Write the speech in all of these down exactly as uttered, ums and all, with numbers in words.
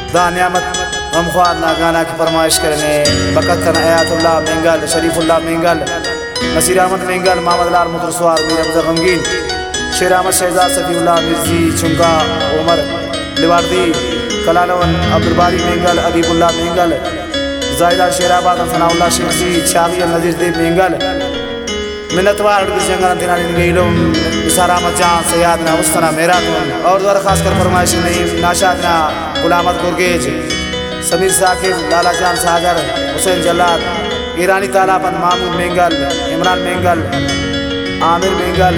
दानियामत गमख्वार ना गाना की फरमाइश करने बकतन आयातुल्लाह मेंगल, शरीफुल्लाह मेंगल, नसीर अहमद मेंगल, मोहम्मद लाल मुतरसवार, मीर अफजल गमगीन, शेर अहमद शहजाद सफीउल्लाह मिर्जी, चुंगा उमर लिवार्दी, कलालवन अब्दुलबारी मेंगल, अबीबुल्लाह मेंगल, जायदा शेराबाद सनाउल्लाह शेखजी, छावी नजीर देव मेंगल, मिन्नतवार जंगल दिनानी गईलुम इसारामत जान सयादना उस्तना मेरा और द्वारा खासकर फरमाइश नहीं नाशादना गुलामत गुरगेज, समीर साकिब, लाला जान सागर, हुसैन जल्लाद, ईरानी तालाबन, महमूद मेंगल, इमरान मेंगल, आमिर मेंगल,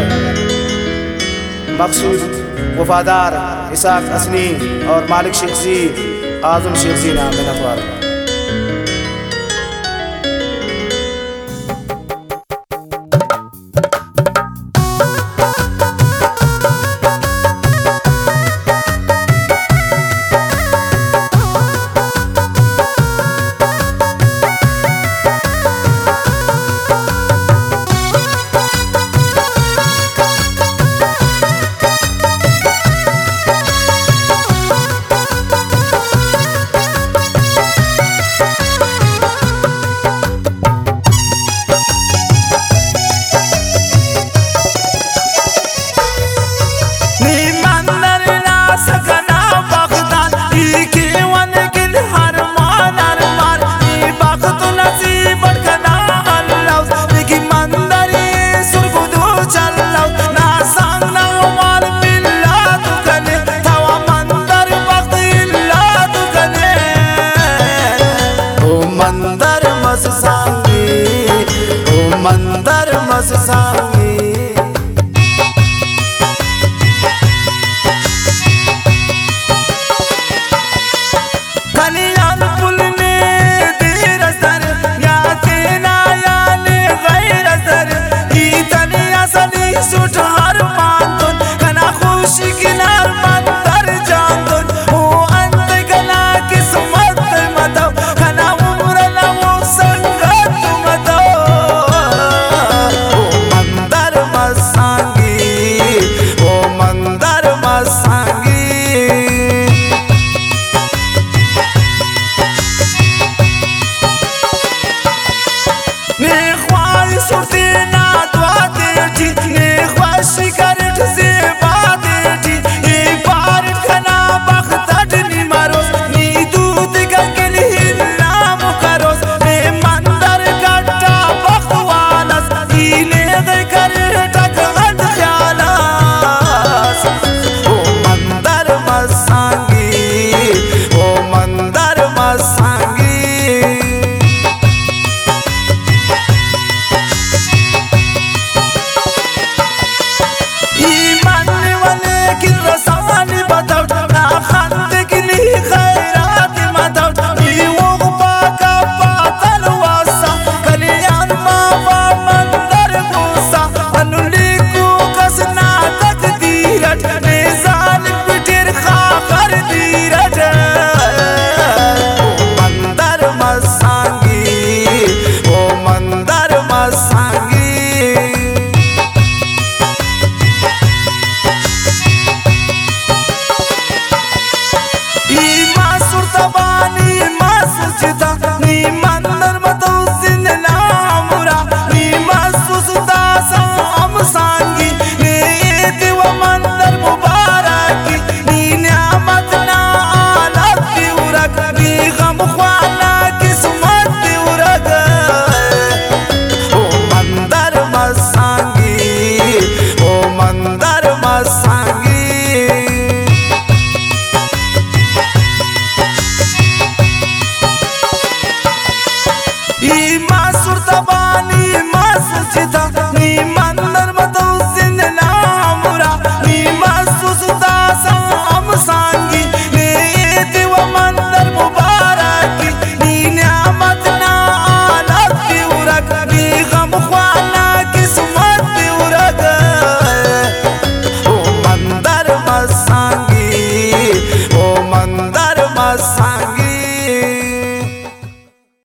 मकसूद वफादार, इसाक असनी और मालिक शेखजी, आजम शेखजी नाम मिन्नतवार।